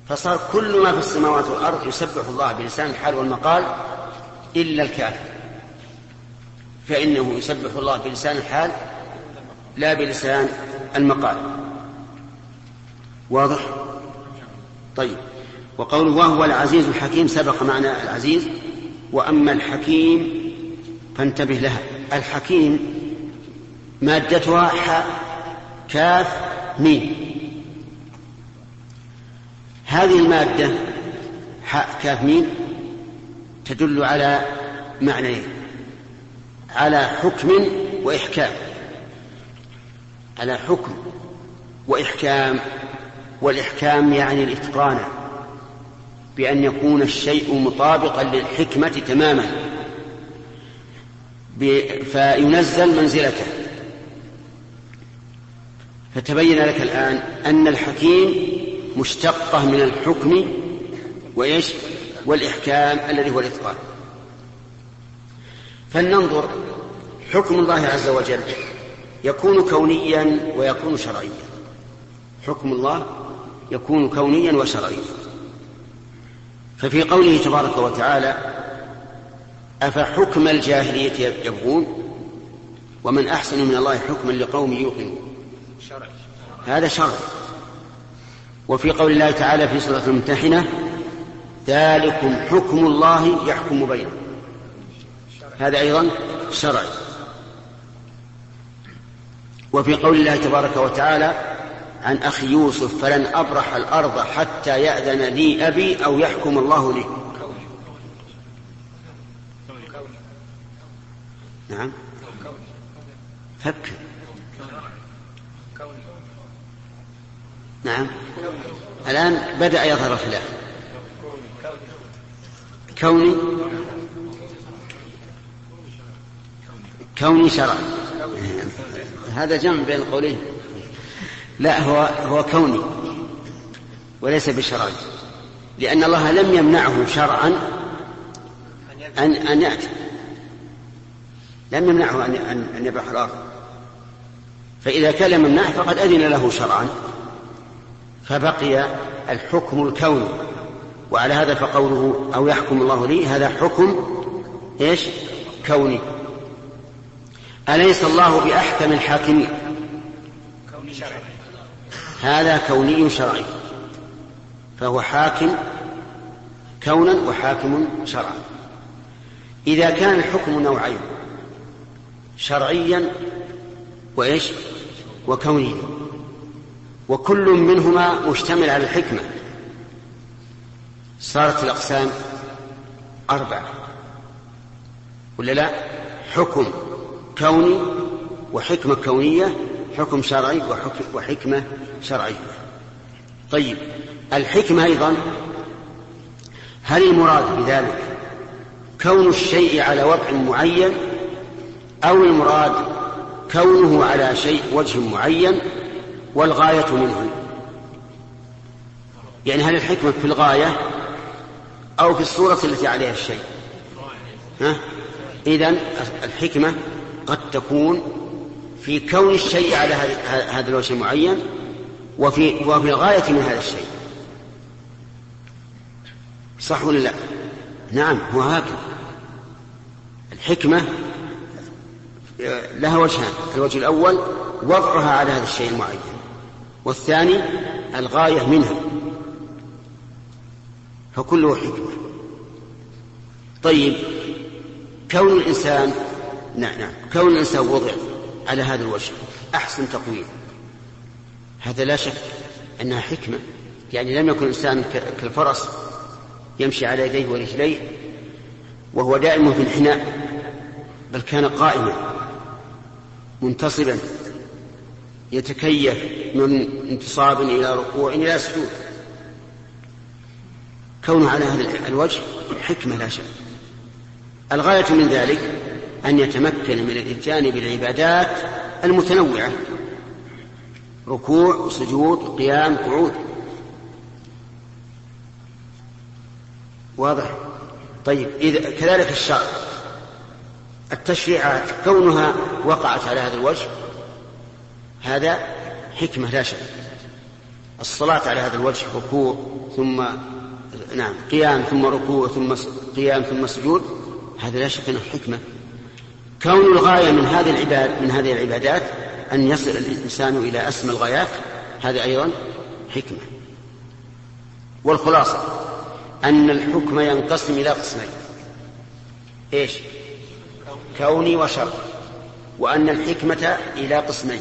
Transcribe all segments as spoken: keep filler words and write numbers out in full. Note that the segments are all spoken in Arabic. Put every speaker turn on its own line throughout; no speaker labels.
فصار كل ما في السماوات والأرض يسبح الله بلسان الحال والمقال إلا الكافر، فإنه يسبح الله بلسان الحال لا بلسان المقال. واضح؟ طيب. وقوله وهو العزيز الحكيم سبق معنى العزيز. وأما الحكيم فانتبه لها. الحكيم مادتها حاء كاف ميم. هذه المادة حاء كاف ميم تدل على معنيين: على حكم وإحكام. على حكم وإحكام. والإحكام يعني الإتقان، بأن يكون الشيء مطابقا للحكمة تماما فينزل منزلته. فتبين لك الآن أن الحكيم مشتقة من الحكم وإيش والإحكام الذي هو الإتقان. فلننظر. حكم الله عز وجل يكون كونيا ويكون شرعيا. حكم الله يكون كونيا وشرعيا. ففي قوله تبارك وتعالى أفحكم الجاهلية يبغون ومن أحسن من الله حكما لقوم يوقنون، هذا شرع. وفي قول الله تعالى في سورة الممتحنة ذلكم حكم الله يحكم بينكم، هذا أيضا شرع. وفي قول الله تبارك وتعالى عن أخي يوسف فلن أبرح الأرض حتى يأذن لي أبي أو يحكم الله لي. نعم فكر. نعم الآن بدأ يظهر الخلاف. كوني كوني شرع، هذا جمع بين القولين. لا هو هو كوني وليس بشرعي، لأن الله لم يمنعه شرعا أن أن يأتي، لم يمنعه أن أن يبرح الأرض. فإذا كان لم يمنعه فقد أذن له شرعا، فبقي الحكم الكوني. وعلى هذا فقوله أو يحكم الله لي هذا حكم إيش كوني. أليس الله بأحكم الحاكمين؟ هذا كوني شرعي، فهو حاكم كونا وحاكم شرعا. إذا كان الحكم نوعين شرعيا وإيش وكونيا، وكل منهما مشتمل على الحكمة، صارت الأقسام أربعة ولا لا؟ حكم كوني وحكمة كونية، حكم شرعي وحكمة شرعية. طيب الحكمة أيضا، هل المراد بذلك كون الشيء على وضع معين أو المراد كونه على شيء وجه معين والغاية منه؟ يعني هل الحكمة في الغاية أو في الصورة التي عليها الشيء؟ ها؟ إذن الحكمة قد تكون في كون الشيء على هذا الوجه المعين وفي, وفي الغاية من هذا الشيء. صح ولا لا؟ نعم هو هكذا. الحكمة لها وجهان: الوجه الأول وضعها على هذا الشيء المعين، والثاني الغاية منها، فكله حكمة. طيب كون الإنسان نعم نعم كون الإنسان وضع على هذا الوجه أحسن تقويم، هذا لا شك أنها حكمة. يعني لم يكن الإنسان كالفرس يمشي على يديه ورجليه وهو دائم في الحناء، بل كان قائما منتصبا يتكيف من انتصاب إلى ركوع إلى سجود. كونه على هذا الوجه حكمة لا شك. الغاية من ذلك أن يتمكن من الإتيان بالعبادات المتنوعة: ركوع سجود قيام قعود. واضح؟ طيب إذا كذلك الشرع، التشريعات كونها وقعت على هذا الوجه هذا حكمة لا شك. الصلاة على هذا الوجه ركوع ثم نعم قيام ثم ركوع ثم قيام ثم سجود، هذا لا شك أنه حكمة. كون الغاية من هذه العباد من هذه العبادات أن يصل الإنسان إلى أسمى الغايات، هذا أيضا حكمة. والخلاصة أن الحكم ينقسم إلى قسمين، إيش؟ كوني وشرعي. وأن الحكمة إلى قسمين،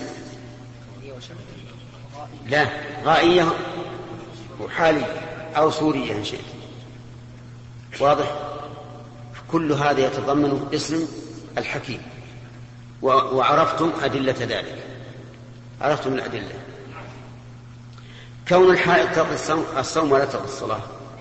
لا غائية وحالية أو صورية إن شئت. واضح؟ كل هذا يتضمن اسم الحكيم. وعرفتم أدلة ذلك، عرفتم الأدلة. كون الحائض تقضي الصوم ولا تقضي الصلاة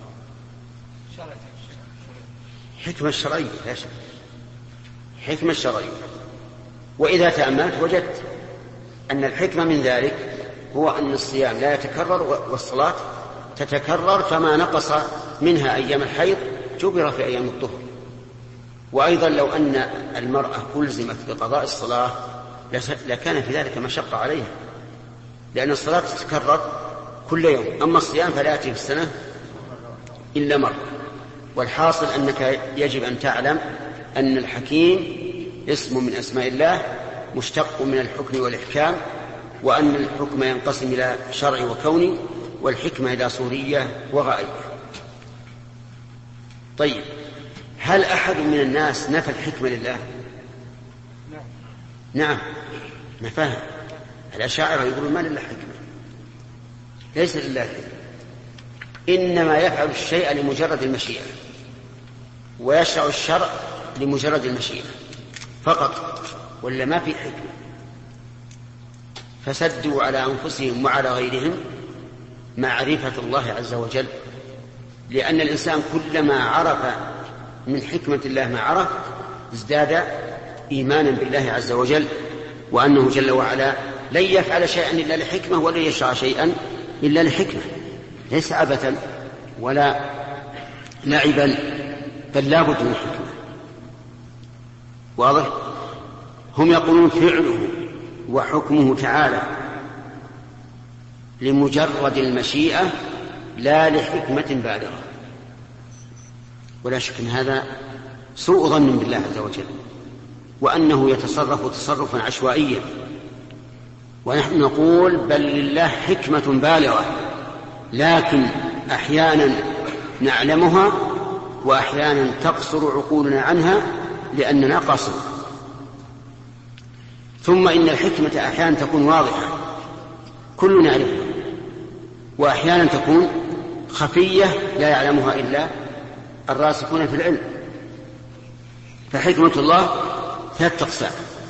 حكمة شرعية لا شك، حكمة شرعية. وإذا تأملت وجدت أن الحكمة من ذلك هو أن الصيام لا يتكرر والصلاة تتكرر، فما نقص منها أيام الحيض جبر في أيام الطهر. وأيضا لو أن المرأة ألزمت بقضاء الصلاة لكان في ذلك مشقة عليها، لأن الصلاة تتكرر كل يوم، أما الصيام فلا يأتي في السنة إلا مرة. والحاصل أنك يجب أن تعلم أن الحكيم اسم من أسماء الله مشتق من الحكم والإحكام، وأن الحكم ينقسم إلى شرعي وكوني، والحكمة إلى صورية وغائية. طيب، هل أحد من الناس نفى الحكمة لله؟ نعم نفاها. الأشاعرة يقولون ما لله حكمة، ليس لله حكمة، إنما يفعل الشيء لمجرد المشيئة، ويشرع الشرع لمجرد المشيئة فقط، ولا ما في حكمة. فسدوا على أنفسهم وعلى غيرهم معرفة الله عز وجل، لأن الإنسان كلما عرف من حكمة الله ما عرف ازداد إيمانا بالله عز وجل، وأنه جل وعلا لن يفعل شيئا إلا لحكمة، ولن يشرع شيئا إلا لحكمة، ليس عبثا ولا لعبا، بل لا بد من حكمة. واضح؟ هم يقولون فعله وحكمه تعالى لمجرد المشيئة لا لحكمة بالغة، ولا شك أن هذا سوء ظن بالله عز وجل، وأنه يتصرف تصرفا عشوائيا. ونحن نقول بل لله حكمة بالغة، لكن أحيانا نعلمها وأحيانا تقصر عقولنا عنها لأننا قاصر. ثم إن الحكمة أحيانا تكون واضحة كلنا يعرفها، وأحيانا تكون خفية لا يعلمها إلا الراسخون في العلم. فحكمة الله ثلاثة أقسام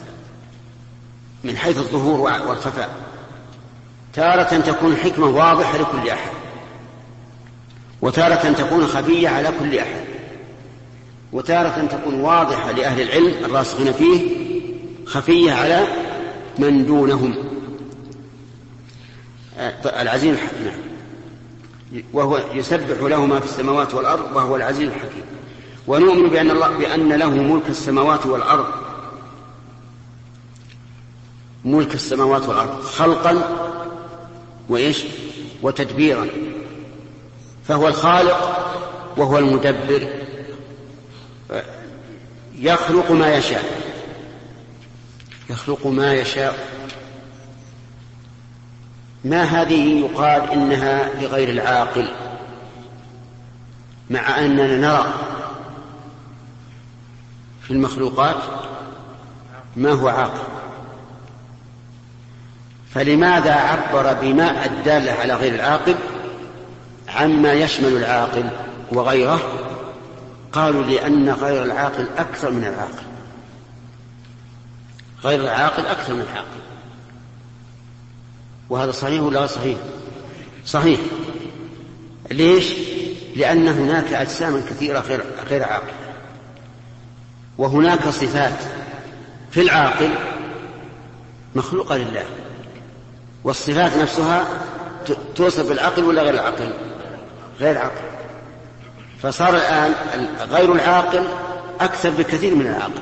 من حيث الظهور والخفاء. تارة تكون حكمة واضحة لكل أحد، وتارة تكون خفية على كل أحد، وتارة تكون واضحة لأهل العلم الراسخين فيه، خفية على من دونهم. العزيز الحكيم، وهو يسبح له ما في السماوات والأرض وهو العزيز الحكيم. ونؤمن بأن, الله بأن له ملك السماوات والأرض، ملك السماوات والأرض خلقا وإيش وتدبيرا، فهو الخالق وهو المدبر، يخلق ما يشاء، يخلق ما يشاء. ما هذه يقال إنها لغير العاقل، مع أننا نرى في المخلوقات ما هو عاقل، فلماذا عبر بما الدالة على غير العاقل عما يشمل العاقل وغيره؟ قالوا لأن غير العاقل أكثر من العاقل، غير العاقل أكثر من العاقل. وهذا صحيح ولا غير صحيح؟ صحيح. ليش؟ لأن هناك أجسام كثيرة غير, غير عاقل، وهناك صفات في العاقل مخلوقة لله، والصفات نفسها توصف بالعقل ولا غير العقل؟ غير عقل. فصار الآن غير العاقل أكثر بكثير من العاقل،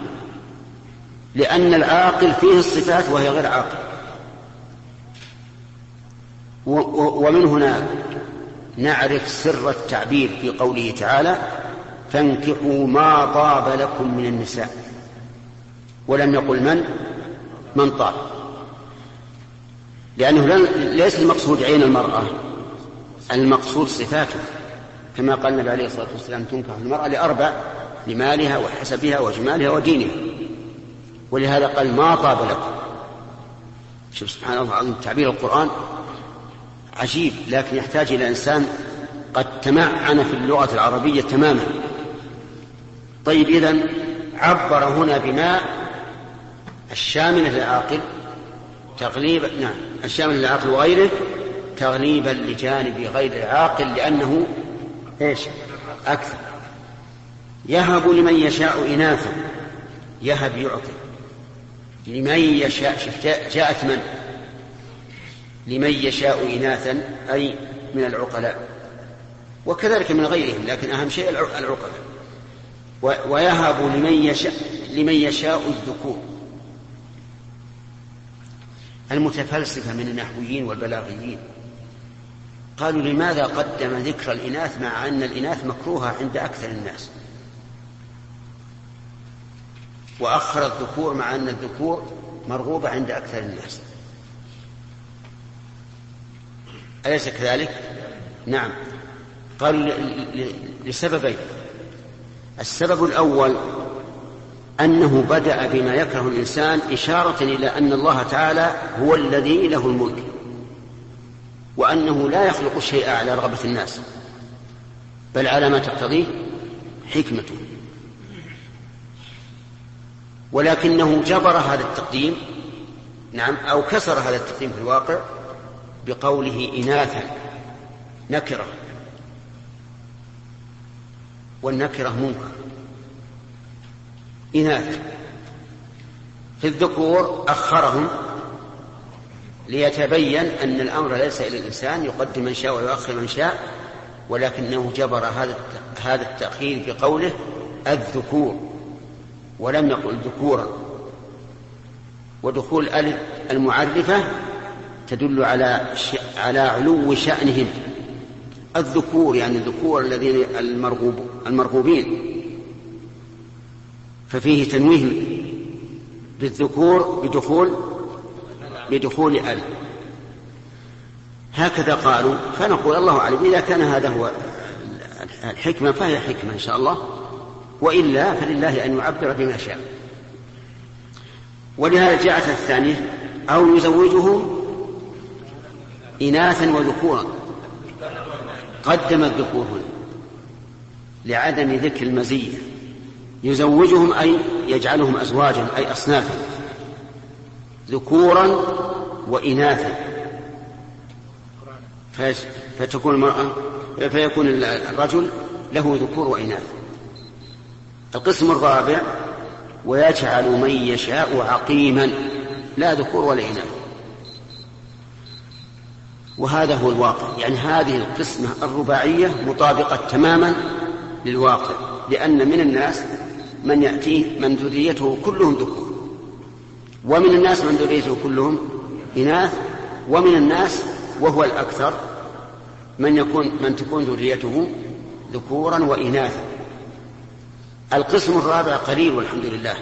لأن العاقل فيه الصفات وهي غير عاقل. ومن هنا نعرف سر التعبير في قوله تعالى فانكحوا ما طاب لكم من النساء، ولم يقل من من طاب، لأنه ليس المقصود عين المرأة، المقصود صفاته، كما قال النبي عليه الصلاة والسلام تنكح المرأة لأربع: لمالها وحسبها وجمالها ودينها، ولهذا قال ما طاب لكم. شوف سبحان الله العظيم، تعبير القرآن عجيب، لكن يحتاج إلى إنسان قد تمعن في اللغة العربية تماما. طيب، إذن عبر هنا بما الشامل للعاقل تغليبا، نعم الشامل للعاقل وغيره تغليبا لجانب غير العاقل، لأنه إيش أكثر. يهب لمن يشاء إناثا، يهب يعطي لمن يشاء، جاءت من لمن يشاء إناثا أي من العقلاء، وكذلك من غيرهم، لكن أهم شيء العقلاء. ويهب لمن يشاء لمن يشاء الذكور. المتفلسفة من النحويين والبلاغيين قالوا لماذا قدم ذكر الإناث مع أن الإناث مكروهة عند أكثر الناس، وأخر الذكور مع أن الذكور مرغوبة عند أكثر الناس؟ أليس كذلك؟ نعم. قالوا لسببين: السبب الأول أنه بدأ بما يكره الإنسان إشارة إلى أن الله تعالى هو الذي له الملك، وأنه لا يخلق الشيء على رغبة الناس، بل على ما تقتضيه حكمته. ولكنه جبر هذا التقديم، نعم، أو كسر هذا التقديم في الواقع بقوله إناثا، نكرة، والنكرة منكر. إناث في الذكور أخرهم ليتبين أن الأمر ليس إلى الإنسان يقدم من شاء ويؤخر من شاء، ولكنه جبر هذا التأخير بقوله الذكور، ولم يقل ذكورا. ودخول ألف المعرفة تدل على على علو شأنهم. الذكور يعني الذكور الذين المرغوب المرغوبين، ففيه تنويه بالذكور بدخول بدخول أل. هكذا قالوا، فنقول الله أعلم، إذا كان هذا هو الحكمة فهي حكمة إن شاء الله، وإلا فلله أن يعبر بما شاء. ولهذا جاءت الثانية أو يزوجهم إناثا وذكورا، قدم الذكور هنا لعدم ذكر المزية. يزوجهم أي يجعلهم أزواجا أي أصنافا، ذكورا وإناثا، فتكون المرأة فيكون الرجل له ذكور وإناث. القسم الرابع ويجعل من يشاء عقيما، لا ذكور ولا إناث. وهذا هو الواقع، يعني هذه القسمة الرباعية مطابقة تماما للواقع، لأن من الناس من يأتيه من ذريته كلهم ذكور، ومن الناس من ذريته كلهم إناث، ومن الناس وهو الأكثر من يكون من تكون ذريته ذكورا وإناثا. القسم الرابع قليل والحمد لله،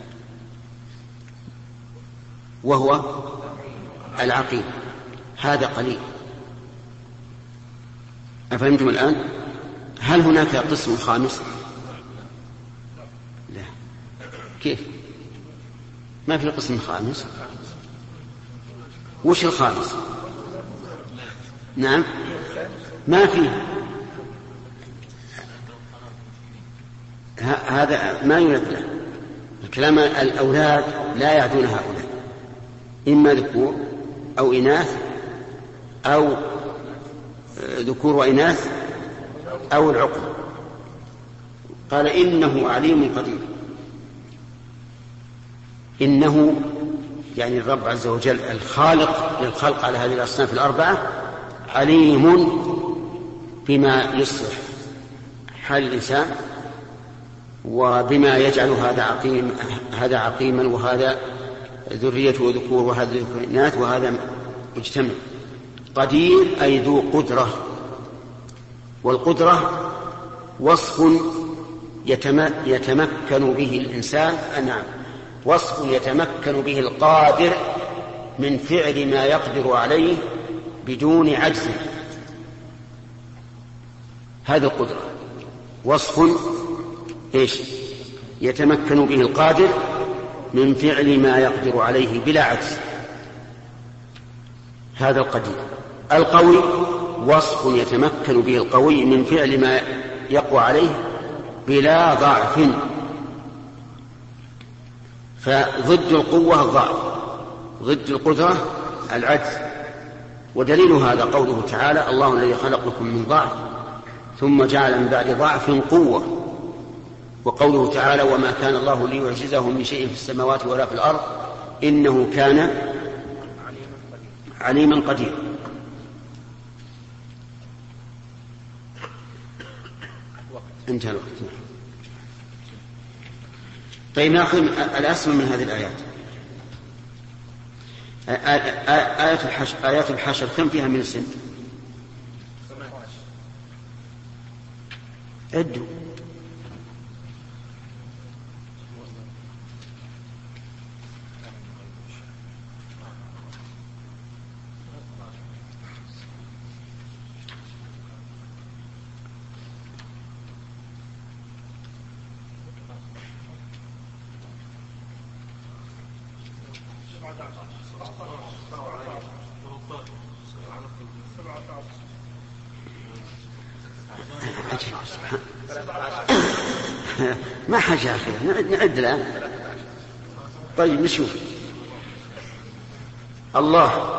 وهو العقيم، هذا قليل. أفهمتم الآن؟ هل هناك قسم خامس؟ لا. كيف؟ ما في قسم خامس؟ وش الخامس؟ نعم، ما في. هذا ما يولد له الكلام. الأولاد لا يعدون هؤلاء، إما ذكور أو إناث، أو ذكور وإناث، أو العقل. قال إنه عليم قدير. إنه يعني الرب عز وجل الخالق للخلق على هذه الأصناف الأربعة، عليم بما يصلح حال الإنسان، وبما يجعل هذا عقيم هذا عقيما، وهذا ذريته ذكور، وهذا إناث، وهذا مجتمع. قدير أي ذو قدرة، والقدرة وصف يتمكن به الإنسان، نعم، وصف يتمكن به القادر من فعل ما يقدر عليه بدون عجز. هذه القدرة وصف إيش؟ يتمكن به القادر من فعل ما يقدر عليه بلا عجز، هذا القدير. القوي وصف يتمكن به القوي من فعل ما يقوى عليه بلا ضعف، فضد القوة الضعف، ضد القدرة العجز. ودليل هذا قوله تعالى: الله الذي خلقكم من ضعف ثم جعل من بعد ضعف قوة. وقوله تعالى: وما كان الله ليعجزه من شيء في السماوات ولا في الأرض إنه كان عليما قديرا. انتهى الوقت. طيب ناخذ الأسمى من هذه الآيات. آيات الحشر, آيات الحشر كم فيها من السن؟ عدوا. ما حاجة أخيرا، نعد الآن. طيب نشوف. الله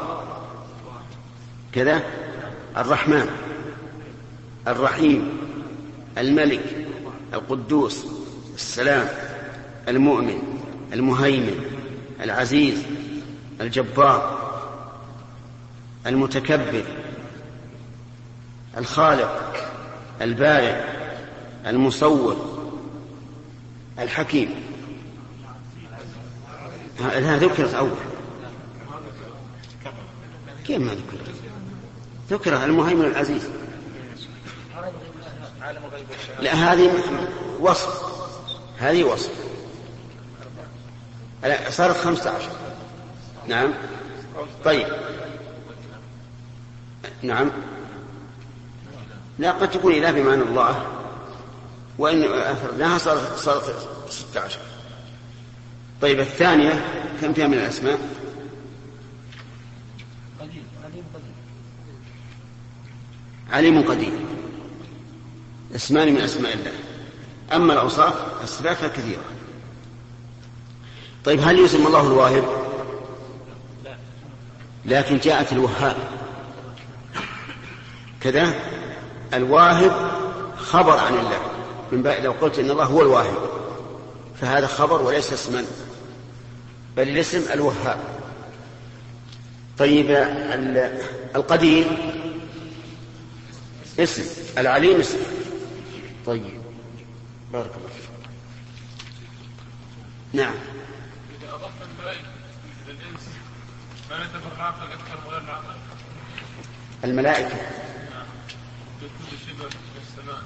كذا، الرحمن، الرحيم، الملك، القدوس، السلام، المؤمن، المهيمن، العزيز، الجبار، المتكبر، الخالق، البارئ، المصور، الحكيم. هذا ذكرت أول. كيف ما ذكرت؟ ذكرها المهيمن العزيز. لا، هذه وصف، هذه وصف. صارت خمسة عشر. نعم. طيب نعم. لا، قد تكون إله بمعنى الله، وإن أفردناها صارت صارت ستة عشر. طيب الثانية كم فيها من الأسماء؟ عليم قدير، اسمان من أسماء الله. أما الأوصاف الصفات فكثيرة. طيب هل يسمى الله الواهب؟ لكن جاءت الوهاب كذا. الواهب خبر عن الله، من بقى لو قلت إن الله هو الواهب فهذا خبر وليس اسما، بل الاسم الوهاب. طيب القدير اسم، العليم اسم. طيب بارك الله فيك. نعم.
إذا أضفت الملائكة إلى الإنس ما نتفق العقل أكثر ولا العقل؟
الملائكة
كل شبه السماء.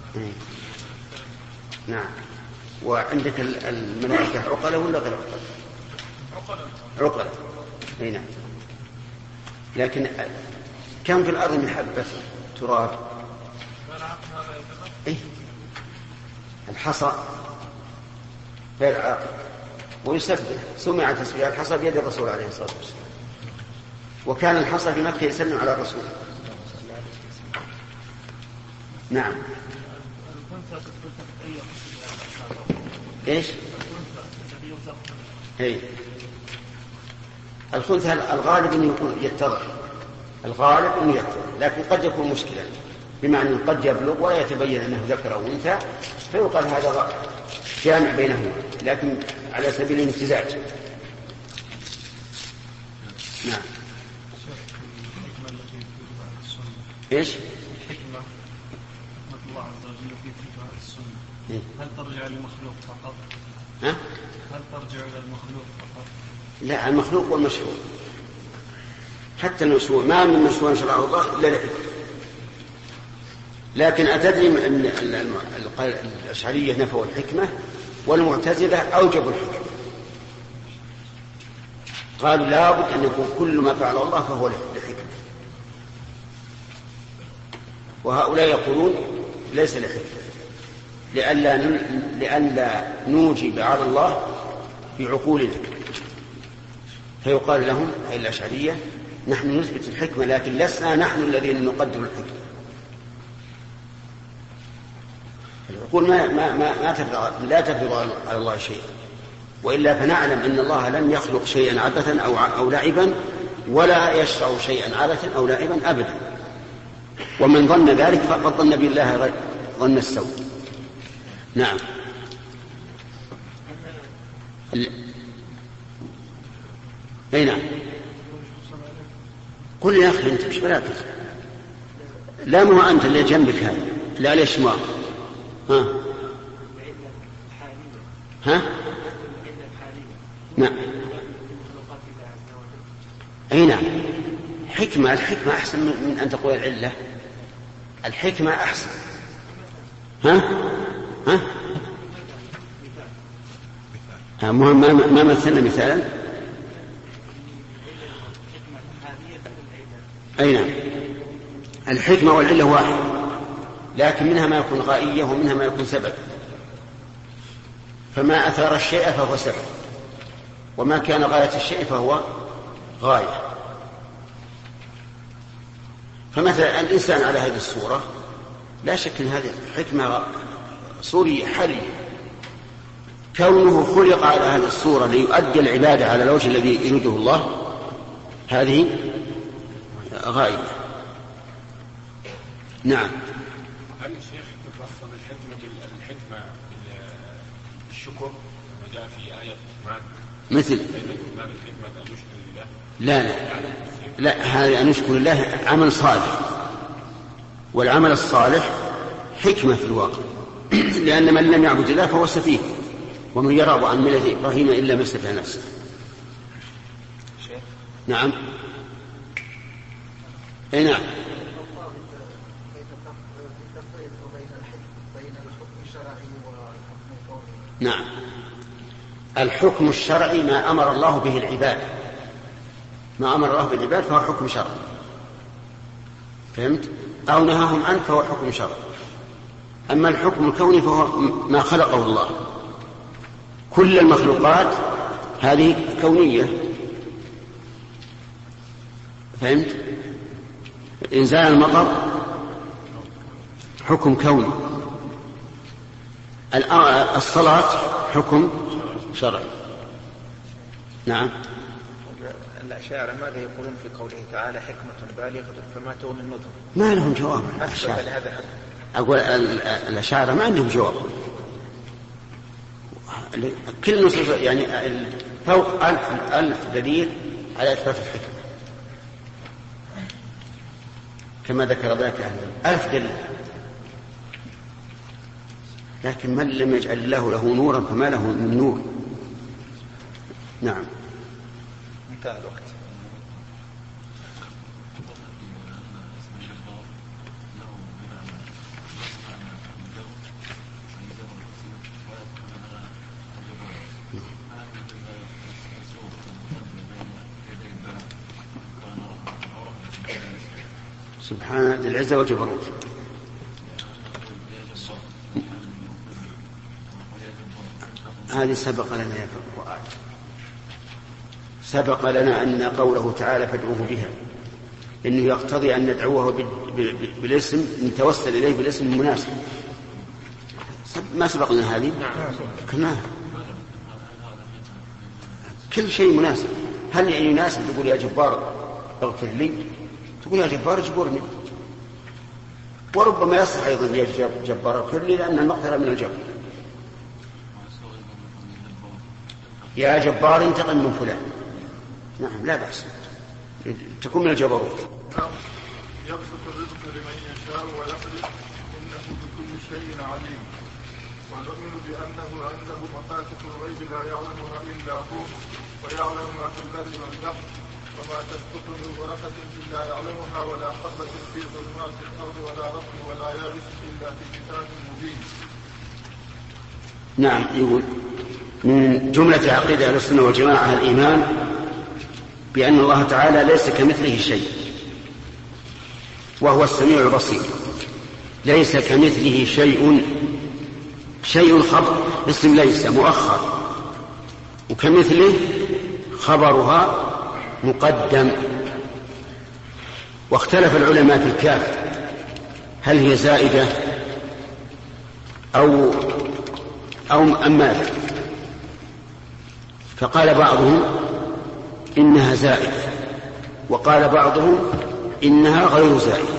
نعم. وعندك الملائكة عقلة ولا غير عقلة؟
عقلة.
عقلة. أي نعم. لكن كم في الأرض من حبة تراب؟
ما العقل هذا يتفق؟
إيه؟ الحصى غير عاقل ويسبح. سمع تسبيح الحصى بيد الرسول عليه الصلاة والسلام، وكان الحصى في مكة يسلم على الرسول. نعم. ايش؟ اي الخنثى الغالب انه يكون يتضح، الغالب انه يتضح، لكن قد يكون مشكلا، بمعنى قد يبلغ ولا يتبين انه ذكر او انثى فيقال هذا جامع بينهما، لكن على سبيل الامتزاج. نعم. ايش؟
الحكمة حكمة الله عز وجل في اتباع السنة هل ترجع للمخلوق فقط؟
ها؟
هل ترجع إلى المخلوق فقط؟
لا، المخلوق والمشروع. حتى المشروع ما من مشروع شرعه الله إلا لحكمة. لكن أتدري أن الأشعرية نفوا الحكمة والمعتزلة أوجبوا الحكمة، قالوا لابد أن يكون كل ما فعل الله فهو لحكمة، وهؤلاء يقولون ليس لحكمة، لئلا لئلا نوجب على الله بعقولنا. فيقال لهم أي الأشعرية نحن نثبت الحكمة لكن لسنا نحن الذين نقدر الحكمة. العقول ما ما ما, ما تفرض لا تفرض على الله شيئا، وإلا فنعلم أن الله لم يخلق شيئا عبثا أو أو لعبا، ولا يشرع شيئا عبثا أو لعبا أبدا. ومن ظن ذلك فقد ظن بالله ظن السوء. نعم. اي نعم. قل يا اخي انت مش بلاك، لا مو انت اللي جنبك هذا، لا ليش ما ها ها نعم. اي نعم. حكمة الحكمة احسن من ان تقول العلة، الحكمة احسن. ها ها ها ما ما مثلنا مثالا. أي نعم. الحكمة والعلة واحد، لكن منها ما يكون غائية ومنها ما يكون سبب. فما أثار الشيء فهو سبب، وما كان غاية الشيء فهو غاية. فمثلا الإنسان على هذه الصورة لا شك أن هذه حكمة صورية حلية، كونه خلق على هذه الصورة ليؤدي العبادة على الوجه الذي يريده الله، هذه غائبة. نعم.
هل الشيخ تفصل الحكمة بالحكمة بالشكر وجاء في آية الرحمن
مثل لا لا لا هذا أن يشكر الله عمل صالح، والعمل الصالح حكمة في الواقع، لأن من لم يعبد الله فهو سفيه، ومن يرغب عن ملة إبراهيم إلا من سفه نفسه. نعم. اي نعم. نعم. الحكم الشرعي ما أمر الله به العباد، ما أمر الله به العباد فهو حكم شرعي، فهمت؟ أو نهاهم عنه فهو حكم شرعي. أما الحكم الكوني فهو ما خلقه الله، كل المخلوقات هذه كونية، فهمت؟ إنزال المطر حكم كوني، الصلاة حكم شرعي. نعم.
الأشاعرة ماذا يقولون في قوله تعالى حكمة بالغة فما تغني النذر؟
ما لهم جواب. أقول الأشاعرة ما عندهم جواب. كل نصوص يعني فوق ألف ألف دليل على إثبات الحكمة كما ذكر ذاك أهل ألف دليل، لكن من لم يجعل الله له نورا فما له من نور. نعم.
انتهى الوقت.
سبحان ذي العزة والجبروت. هذه سبق لنا في القرآن، سبق لنا أن قوله تعالى فادعوه بها إنه يقتضي أن ندعوه بالاسم نتوسل إليه بالاسم المناسب. ما سبق لنا هذه؟ كنا كل شيء مناسب. هل يناسب تقول يا جبار اغفر لي، تقول يا جبار اجبرني، وربما يصح أيضا يا جبار اغفر لي لأن المغفرة من الجبر. يا جبار انتقم من فلان، نعم لا بأس، تكون من الجبروت.
يبسط الرزق لمن يشاء ويقدر إنه بكل شيء عليم. ونؤمن بأنه عنده مفاتح الغيب لا يعلمها إلا هو ويعلم ما في البر والبحر وما تسقط من ورقة إلا يعلمها ولا حبة في ظلمات الأرض ولا رطب ولا يابس إلا في كتاب مبين.
نعم، يقول من جملة عقيدة أهل السنة والجماعة الإيمان بأن الله تعالى ليس كمثله شيء وهو السميع البصير. ليس كمثله شيء، شيء خبر اسم ليس مؤخر، وكمثله خبرها مقدم. واختلف العلماء في الكاف هل هي زائدة أو أو أماثل، فقال بعضهم إنها زائدة وقال بعضهم إنها غير زائدة.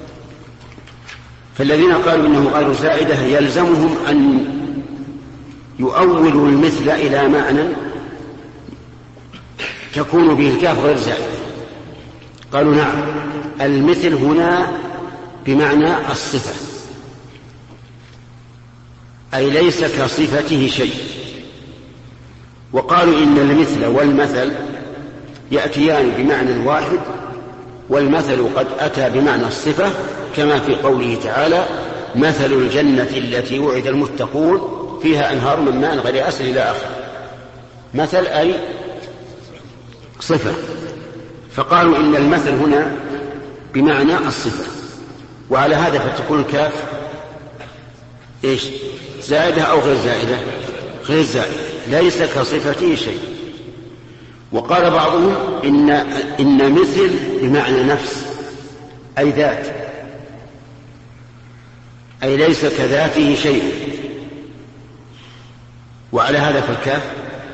فالذين قالوا إنه غير زائدة يلزمهم أن يؤولوا المثل إلى معنى تكون به الكاف غير زائدة. قالوا نعم، المثل هنا بمعنى الصفة، أي ليس كصفته شيء. وقالوا إن المثل والمثل يأتيان بمعنى واحد، والمثل قد أتى بمعنى الصفة كما في قوله تعالى مثل الجنة التي وعد المتقون فيها أنهار من ماء غير آسن إلى آخره. مثل أي صفة، فقالوا إن المثل هنا بمعنى الصفة، وعلى هذا فتكون الكاف إيش؟ زائدة أو غير زائدة؟ غير زائدة، ليس كصفته شيء. وقال بعضهم إن, إن مثل بمعنى نفس أي ذات، أي ليس كذاته شيء، وعلى هذا فالكاف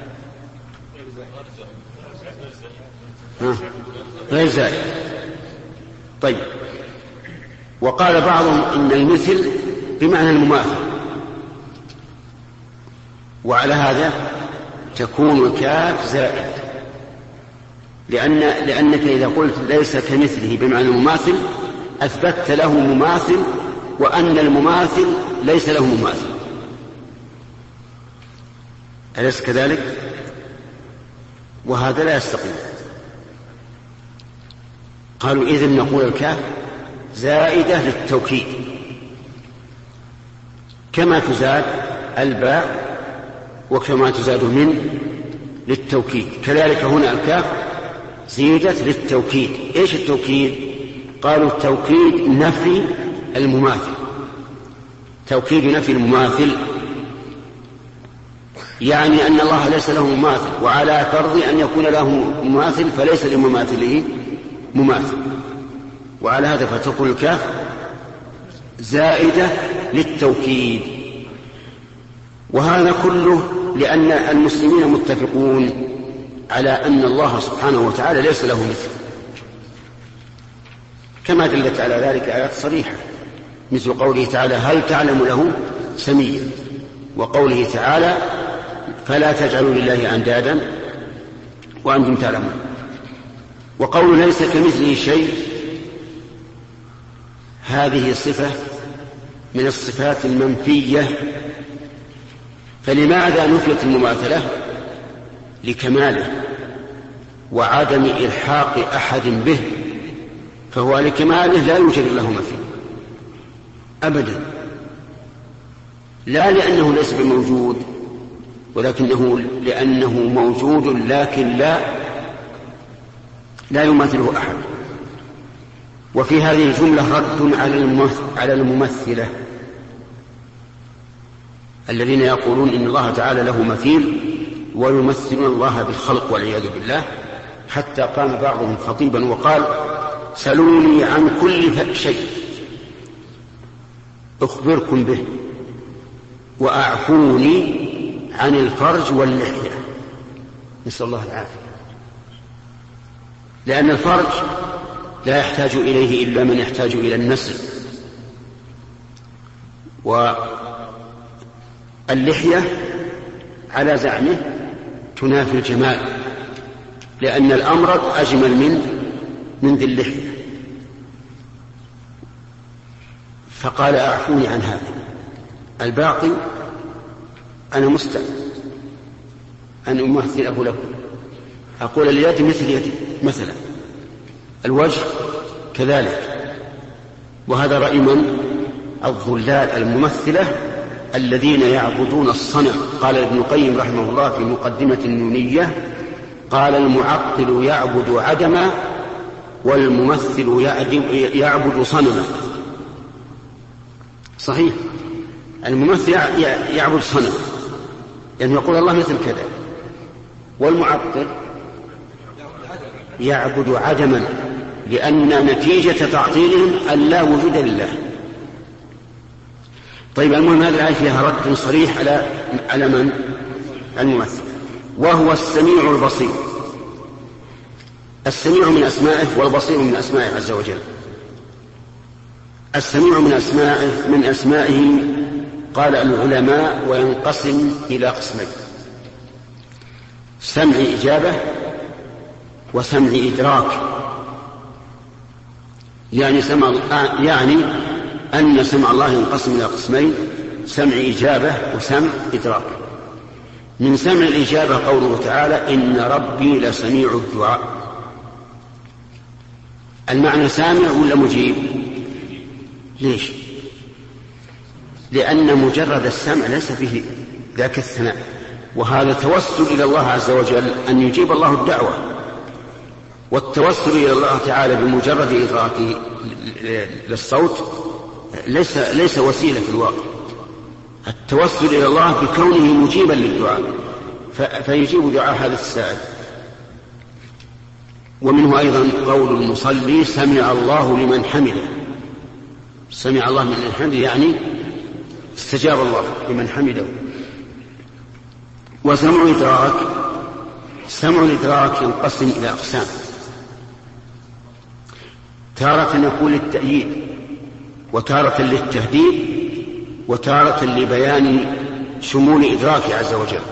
غير زائد. طيب، وقال بعضهم إن المثل بمعنى المماثل، وعلى هذا تكون الكاف زائد، لأن لأنك إذا قلت ليس كمثله بمعنى المماثل أثبتت له مماثل، وأن المماثل ليس له مماثل. أليس كذلك؟ وهذا لا يستقيم. قالوا إذن نقول الكاف زائدة للتوكيد كما تزاد الباء وكما تزاد من للتوكيد، كذلك هنا الكاف زيدت للتوكيد. إيش التوكيد؟ قالوا التوكيد نفي المماثل، توكيد نفي المماثل، يعني أن الله ليس له مماثل، وعلى فرض أن يكون له مماثل فليس لمماثله مماثل، وعلى هذا فتكون الكاف زائدة للتوكيد. وهذا كله لأن المسلمين متفقون على أن الله سبحانه وتعالى ليس له مثل، كما دلت على ذلك آيات صريحة، مثل قوله تعالى هل تعلم له سميا، وقوله تعالى فلا تجعلوا لله أندادا وأنتم تعلمون. وقول ليس كمثله شيء هذه صفة من الصفات المنفية، فلماذا نفيت المماثلة؟ لكماله وعدم إلحاق أحد به، فهو لكماله لا يوجد له مثيل أبدا، لا لأنه ليس بموجود، ولكنه لأنه موجود لكن لا لا يماثله أحد. وفي هذه الجملة رد على الممثلة الذين يقولون إن الله تعالى له مثيل ويمثلون الله بالخلق والعياذ بالله، حتى قام بعضهم خطيبا وقال سلوني عن كل شيء أخبركم به وأعفوني عن الفرج واللحية. نسأل الله العافية، لأن الفرج لا يحتاج إليه إلا من يحتاج إلى النسل، واللحية على زعمه تنافي الجمال، لأن الأمرض أجمل من من ذي اللحية. فقال أعفوني عن هذا، الباقي أنا مستعد أن أمثله لكم. أقول اليد مثل يد مثلا، الوجه كذلك. وهذا رأي من؟ الضلال الممثلة الذين يعبدون الصنم. قال ابن القيم رحمه الله في مقدمة النونية، قال المعطل يعبد عدما والممثل يعبد صنما. صحيح، الممثل يعبد صنما يعني يقول الله مثل كذا، والمعطل يعبد عدما، لأن نتيجة تعطيلهم أن لا وجود لله. طيب المهم هذه الآية فيها رد صريح على على من؟ الممثل. وهو السميع البصير. السميع من أسمائه والبصير من أسمائه عز وجل. السميع من أسمائه من أسمائه قال العلماء وينقسم إلى قسمين: سمع إجابة وسمع إدراك. يعني سمع يعني أن سمع الله ينقسم إلى قسمين: سمع إجابة وسمع إدراك. من سمع الإجابة قوله تعالى: إن ربي لسميع الدعاء. المعنى سامع ولا مجيب؟ ليش؟ لأن مجرد السمع ليس فيه ذاك الثناء، وهذا توسل إلى الله عز وجل أن يجيب الله الدعوة. والتوسل إلى الله تعالى بمجرد إدراكه للصوت ليس ليس وسيلة في الواقع. التوسل إلى الله بكونه مجيبا للدعاء، فيجيب دعاء هذا السائل. ومنه أيضا قول المصلي: سمع الله لمن حمده. سمع الله لمن حمده يعني استجاب الله لمن حمده. وسمع الإدراك، سمع الإدراك ينقسم إلى أقسام: تارة يكون للتأييد، وتارة للتهديد، وتارة لبيان شمول إدراكه عز وجل.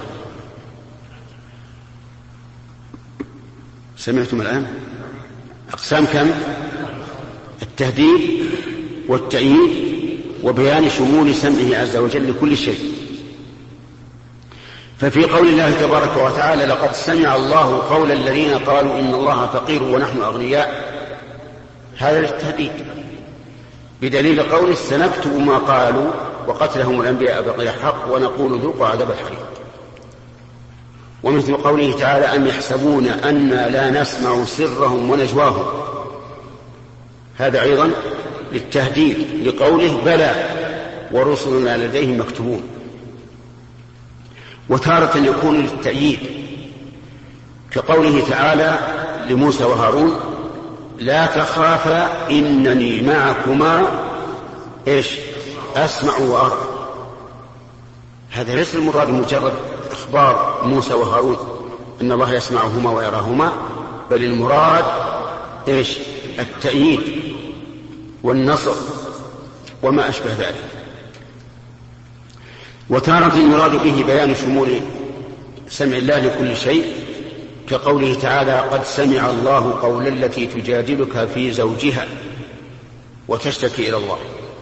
سمعتم الآن؟ أقسام كم؟ التهديد والتأييد وبيان شمول سمعه عز وجل لكل شيء. ففي قول الله تبارك وتعالى: لقد سمع الله قول الذين قالوا إن الله فقير ونحن أغنياء، هذا للتهديد بدليل قوله: سنكتب ما قالوا وقتلهم الأنبياء بغير حق ونقول ذوقوا عذاب الحريق. ومثل قوله تعالى: أم يحسبون أنا لا نسمع سرهم ونجواهم، هذا أيضا للتهديد لقوله: بلى ورسلنا لديهم مكتوبون. وتارة يكون للتأييد كقوله تعالى لموسى وهارون: لا تخافا إنني معكما إيش أسمع وأرى. هذا ليس المراد مجرد إخبار موسى وهارون أن الله يسمعهما ويراهما، بل المراد إيش التأييد والنصر وما أشبه ذلك. وتارة يراد به بيان شمول سمع الله لكل شيء كقوله تعالى: قد سمع الله قول التي تجادلك في زوجها وتشتكي إلى الله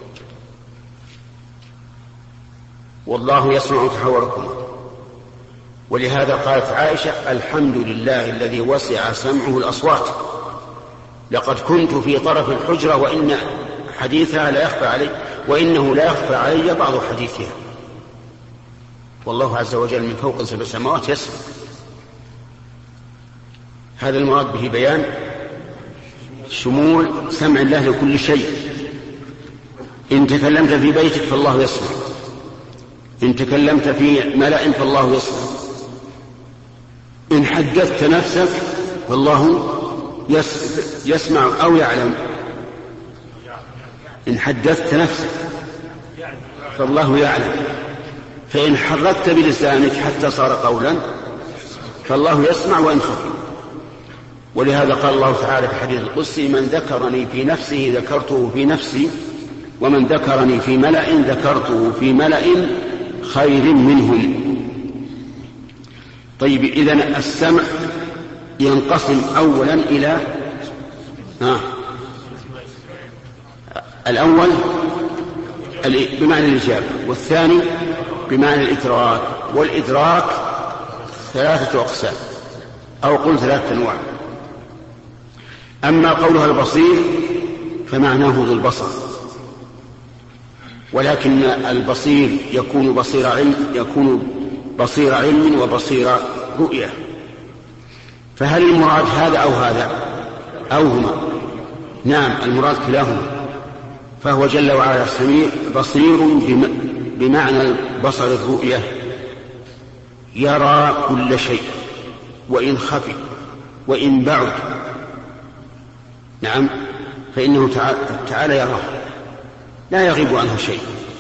والله يسمع تحاوركما. ولهذا قالت عائشة: الحمد لله الذي وسع سمعه الأصوات، لقد كنت في طرف الحجرة وإن حديثها لا يخفى علي وإنه لا يخفى علي بعض حديثها. والله عز وجل من فوق سبع سماوات يسمع. هذا المراد به بيان شمول سمع الله لكل شيء. إن تكلمت في بيتك فالله يسمع، إن تكلمت في ملأ فالله يسمع، إن حدثت نفسك فالله يسمع أو يعلم. إن حدثت نفسك فالله يعلم، فإن حركت بلسانك حتى صار قولا فالله يسمع وإن خفي. ولهذا قال الله تعالى في الحديث القدسي: من ذكرني في نفسه ذكرته في نفسي، ومن ذكرني في ملأ ذكرته في ملأ خير منهم. طيب، إذن السمع ينقسم أولا إلى آه. الأول بمعنى الإجابة، والثاني بمعنى الإدراك. والإدراك ثلاثة أقسام: أو قل ثلاثة أنواع. أما قولها البصير فمعناه ذو البصر، ولكن البصير يكون بصير علم يكون بصير علم وبصير رؤية، فهل المراد هذا أو هذا أو هما؟ نعم، المراد كلاهما، فهو جل وعلا سميع بصير بمعنى البصر الرؤية، يرى كل شيء وإن خفي وإن بعد، نعم، فإنه تعالى يراه لا يغيب عنه شيء.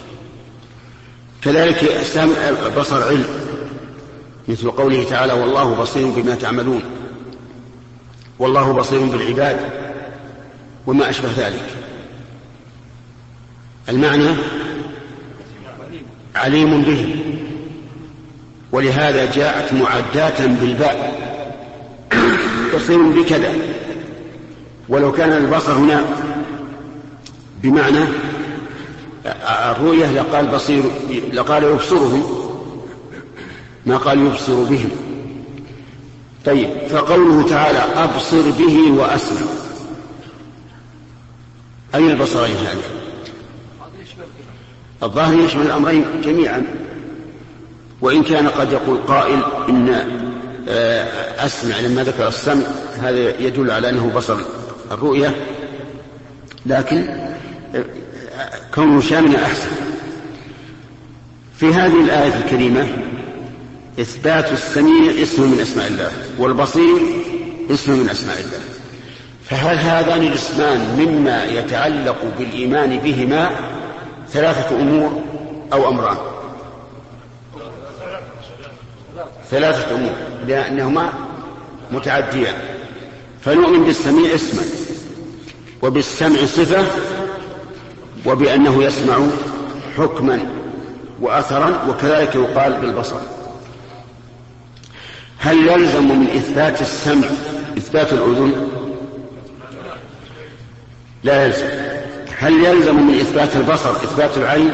كذلك بصر علم، مثل قوله تعالى والله بصير بما تعملون، والله بصير بالعباد وما أشبه ذلك. المعنى عليم به، ولهذا جاءت معداة بالباء بصير بكذا. ولو كان البصر هنا بمعنى الرؤية لقال بصير، لقال يبصرهم، ما قال يبصر بهم. طيب، فقوله تعالى أبصر به وأسمع، أي البصرين هذه؟ الظاهر يشمل الأمرين جميعا، وإن كان قد يقول قائل إن أسمع لما ذكر السمع هذا يدل على أنه بصر الرؤية، لكن كونه شاملا أحسن. في هذه الآية الكريمة إثبات السميع اسم من أسماء الله، والبصير اسم من أسماء الله، فهل هذان الاسمان مما يتعلق بالإيمان بهما ثلاثة أمور أو أمران؟ ثلاثة أمور، لأنهما متعديان. فنؤمن بالسميع اسما، وبالسمع صفة، وبأنه يسمع حكما وأثرا، وكذلك يقال بالبصر. هل يلزم من إثبات السمع إثبات الأذن؟ لا يلزم. هل يلزم من إثبات البصر إثبات العين؟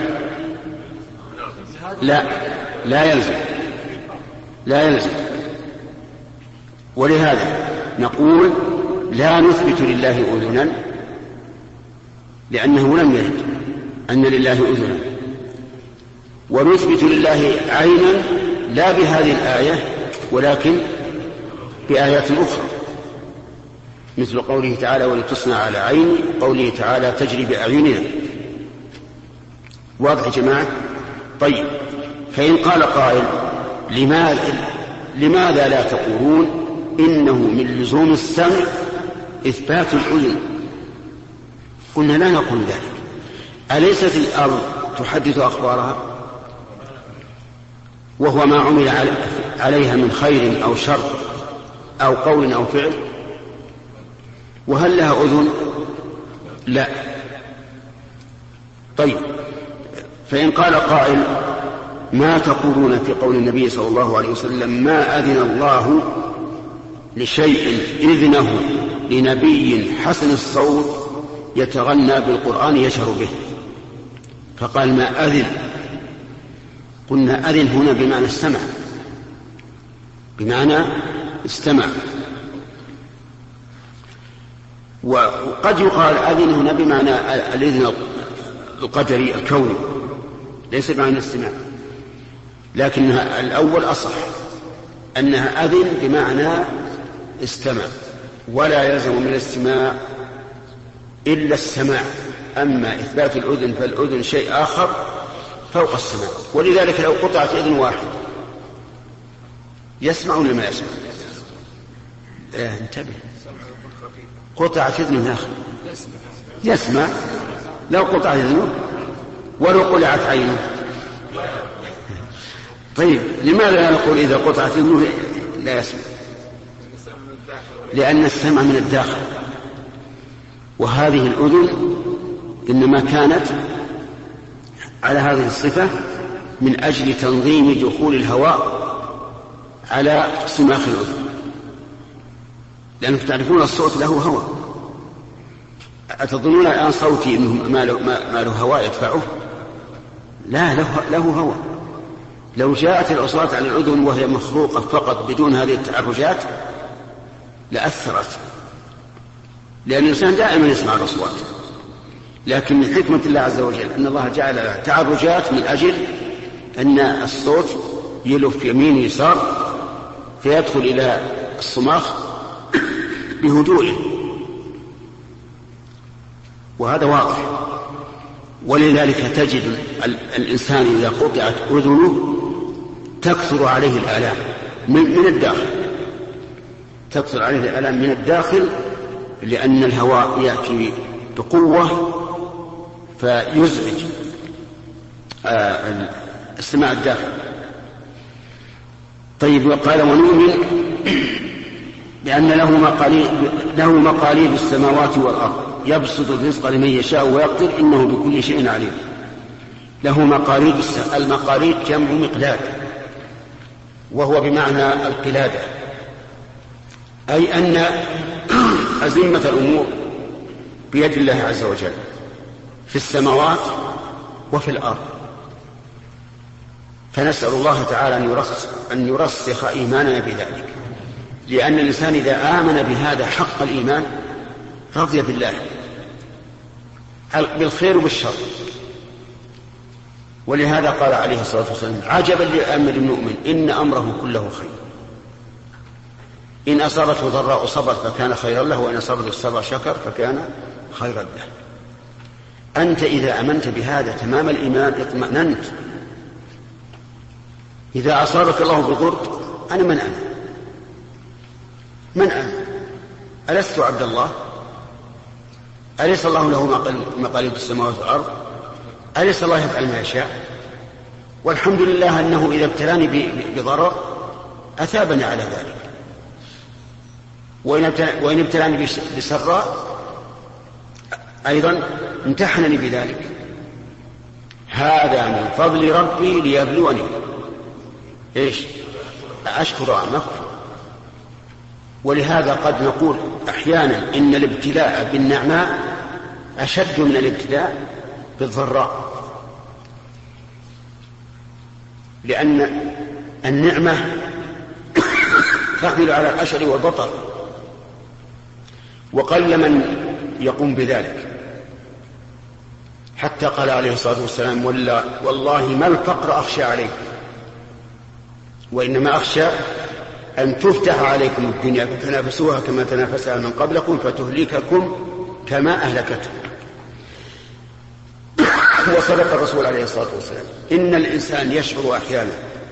لا، لا يلزم، لا يلزم. ولهذا نقول لا نثبت لله أذنا، لأنه لم يرد أن لله أذنا، ونثبت لله عينا لا بهذه الآية ولكن بآيات أخرى، مثل قوله تعالى ولتصنع على عيني، قوله تعالى تجري بأعيننا. واضح يا جماعة؟ طيب، فإن قال قائل لماذا, لماذا لا تقولون إنه من لزوم السمع إثبات الأذن؟ قلنا لا نقول ذلك. أليست الأرض تحدث أخبارها وهو ما عمل عليها من خير أو شر أو قول أو فعل؟ وهل لها أذن؟ لا. طيب، فإن قال قائل ما تقولون في قول النبي صلى الله عليه وسلم ما أذن الله لشيء إذنه لنبي حسن الصوت يتغنى بالقرآن يشهر به، فقال ما أذن، قلنا أذن هنا بمعنى استمع، بمعنى استمع. وقد يقال أذن هنا بمعنى الإذن القدري الكوني، ليس بمعنى الاستماع، لكن الأول أصح، أنها أذن بمعنى استمع، ولا يلزم من الاستماع إلا السماع. أما إثبات الأذن فالأذن شيء آخر فوق السماع. ولذلك لو قطعت إذن واحد يسمع ولا ما يسمع؟ اه انتبه، قطعت إذن آخر يسمع، لو قطعت إذنه ولو قلعت عينه. طيب، لماذا لا نقول إذا قطعت إذنه لا يسمع؟ لأن السمع من الداخل، وهذه الأذن إنما كانت على هذه الصفة من أجل تنظيم دخول الهواء على سماخ الأذن، لأنكم تعرفون الصوت له هواء. أتظنون الآن صوتي إنه ما له, ما له هواء يدفعه؟ لا، له, له هواء. لو جاءت الأصوات على الأذن وهي مخلوقة فقط بدون هذه التعرجات لأثرت، لأن الإنسان دائما يسمع الأصوات، لكن من حكمة الله عز وجل أن الله جعل تعرجات من أجل أن الصوت يلف يمين يسار فيدخل إلى الصماخ بهدوء، وهذا واضح. ولذلك تجد الإنسان إذا قطعت أذنه تكثر عليه الآلام من الداخل، تكثر عليه الآلام من الداخل، لأن الهواء يأتي بقوة فيزعج السماع الداخل. طيب، وقال ونؤمن بأن له مقاليد له مقاليد السماوات والأرض يبسط الرزق لمن يشاء ويقدر إنه بكل شيء عليم. له مقاليد، المقاليد جمع مقلاد، وهو بمعنى القلادة، أي أن أزمة الأمور بيد الله عز وجل في السماوات وفي الأرض. فنسأل الله تعالى أن يرسخ, أن يرسخ إيماننا بذلك، لأن الإنسان إذا آمن بهذا حق الإيمان رضي بالله بالخير وبالشر. ولهذا قال عليه الصلاة والسلام عجبا لأمر المؤمن إن أمره كله خير، إن أصابته ضراء صبر فكان خيرا له، وإن أصابته السراء شكر فكان خيرا له. أنت إذا أمنت بهذا تمام الإيمان اطمأننت. إذا أصابك الله بضر أنا من أنا من أنا ألست عبد الله؟ أليس الله له مقاليد السماوات والأرض؟ أليس الله يفعل ما يشاء؟ والحمد لله أنه إذا ابتلاني بضرر أثابني على ذلك، وإن ابتلاني بسراء أيضا امتحنني بذلك. هذا من فضل ربي ليبلوني إيش أشكر أم أكفر. ولهذا قد نقول أحيانا إن الابتلاء بالنعماء أشد من الابتلاء بالضراء، لأن النعمة تحمل على الأشر والبطر، وقل من يقوم بذلك. حتى قال عليه الصلاة والسلام والله ما الفقر أخشى عليكم، وإنما أخشى أن تفتح عليكم الدنيا فتنافسوها كما تنافسها من قبلكم فتهلككم كما أهلكتهم. وصدق الرسول عليه الصلاة والسلام إن الإنسان يشعر أحيانا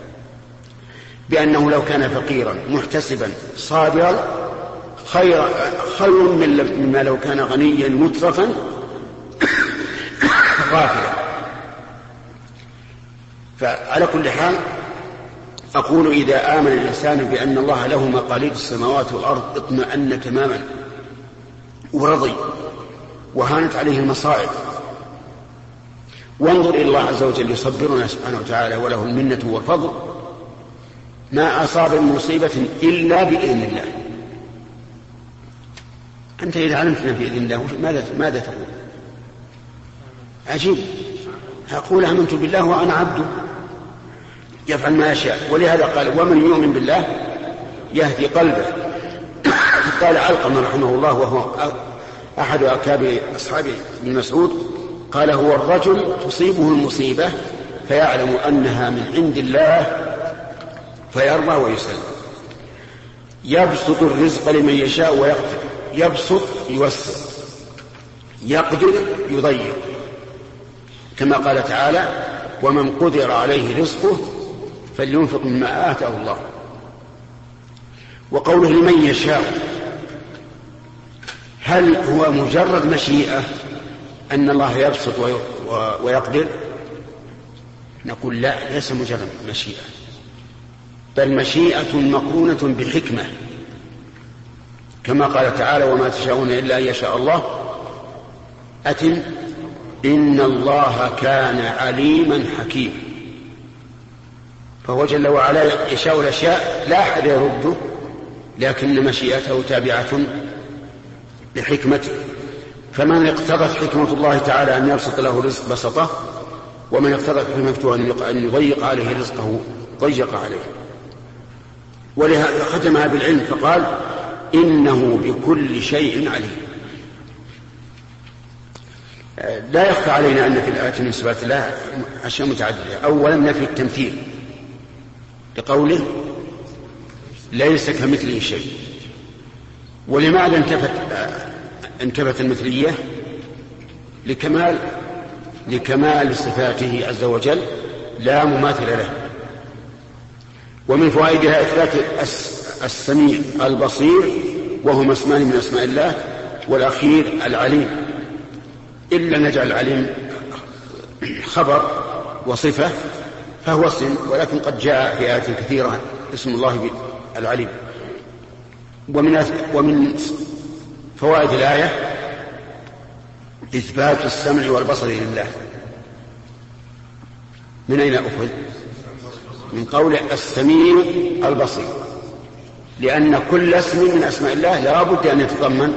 بأنه لو كان فقيرا محتسبا صابرا خير, خير مما لو كان غنيا مترفا غافلا. فعلى كل حال أقول إذا آمن الإنسان بأن الله له مقاليد السماوات والأرض اطمأن تماما ورضي وهانت عليه المصائب. وانظر إلى الله عز وجل يصبرنا سبحانه وتعالى وله المنة والفضل، ما أصاب من مصيبة إلا بإذن الله. أنت إذا علمتنا بإذن الله ماذا, ماذا تقول؟ عجيب. أقول آمنت بالله وأنا عبده يفعل ما يشاء. ولهذا قال ومن يؤمن بالله يهدي قلبه. قال علقمة رحمه الله وهو أحد أكابر أصحاب ابن مسعود قال هو الرجل تصيبه المصيبة فيعلم أنها من عند الله فيرضى ويسلم. يبسط الرزق لمن يشاء ويقدر. يبسط يوسع، يقدر يضيق، كما قال تعالى ومن قدر عليه رزقه فلينفق مما آتاه الله. وقوله لمن يشاء هل هو مجرد مشيئة أن الله يبسط ويقدر؟ نقول لا، ليس مجرد مشيئة، بل مشيئة مقرونة بحكمة، كما قال تعالى وما تشاءون إلا أن يشاء الله. أتم إن الله كان عليما حكيما. فهو جل وعلا يشاء الأشياء لا أحد يرده، لكن مشيئته تابعة لحكمته. فمن اقتضت حكمة الله تعالى أن يبسط له رزق بسطه، ومن اقتضت حكمته أن يضيق عليه رزقه ضيق عليه. ولهذا ختمها بالعلم فقال
إنه بكل شيء عليم. لا يخفى علينا أن في الآية من صفات الله أشياء متعددة. أولا نفي التمثيل لقوله ليس كمثله شيء. ولماذا انتفت انتفت المثلية؟ لكمال لكمال صفاته عز وجل لا مماثل له. ومن فوائدها إثبات السميع البصير وهما اسمان من أسماء الله، والأخير العليم، إلا نجعل العليم خبر وصفة فهو اسم، ولكن قد جاء في آيات كثيرة اسم الله العليم. ومن ومن فوائد الآية إثبات السمع والبصر لله. من أين أخذ؟ من قول السميع البصير، لأن كل اسم من أسماء الله لا بد أن يتضمن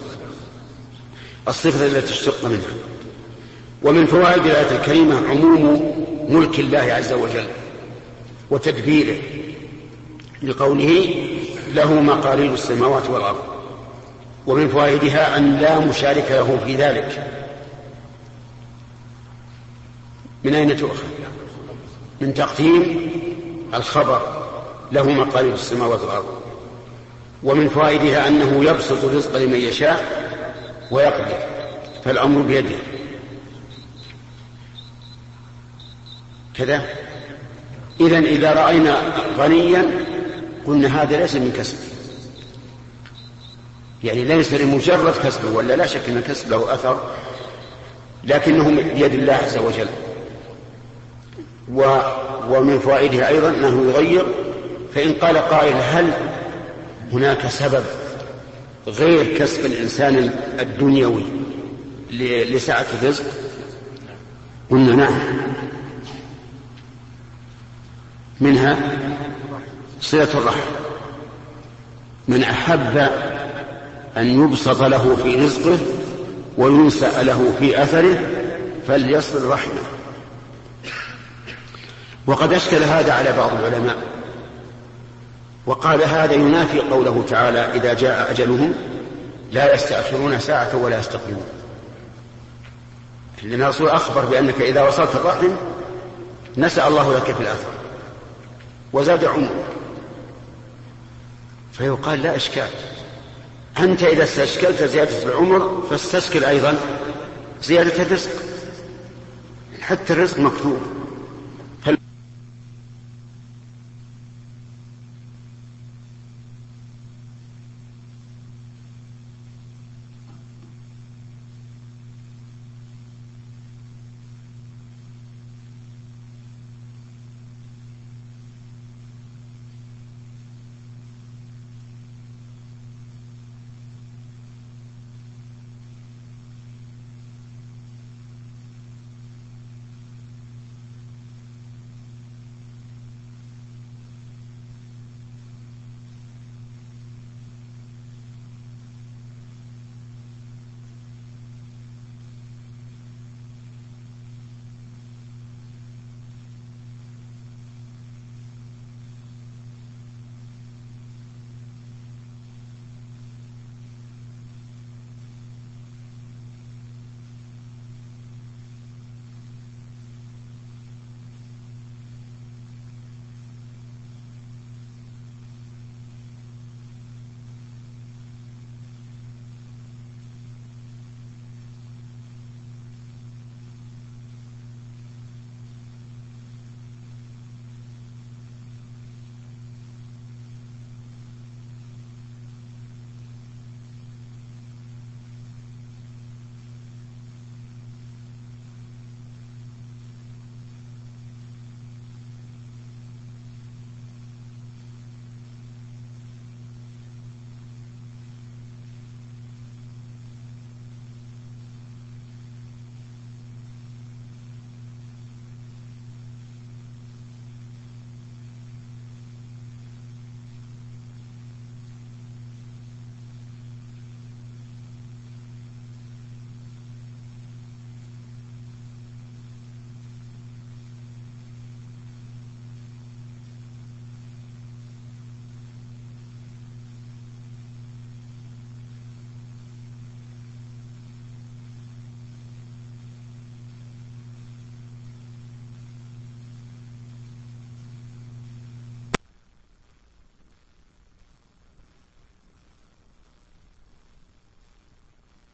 الصفة التي تشتق منها. ومن فوائد الآية الكريمة عموم ملك الله عز وجل وتدبيره، لقوله له مقاليد السماوات والأرض. ومن فوائدها أن لا مشارك له في ذلك. من أين تؤخذ؟ من تقديم الخبر له مقاليد السماوات والأرض. ومن فوائدها أنه يبسط الرزق لمن يشاء ويقدر، فالأمر بيده كذا. إذن إذا رأينا غنيا قلنا هذا ليس من كسب، يعني ليس لمجرد كسبه، ولا لا شك أن الكسب له أثر، لكنه بيد الله عز وجل. و ومن فوائدها أيضا أنه يغير. فإن قال قائل هل هناك سبب غير كسب الإنسان الدنيوي لسعة الرزق؟ قلنا نعم، منها صلة الرحم. من أحب أن يبسط له في رزقه وينسأ له في أثره فليصل رحمه. وقد أشكل هذا على بعض العلماء وقال هذا ينافي قوله تعالى إذا جاء أجلهم لا يستأخرون ساعة ولا يستقدمون. لأن الرسول أخبر بأنك إذا وصلت الرحم نسأ الله لك في الآثر وزاد عمر. فيقال لا إشكال، أنت إذا استشكلت زيادة العمر فاستشكل أيضا زيادة الرزق، حتى الرزق مكتوب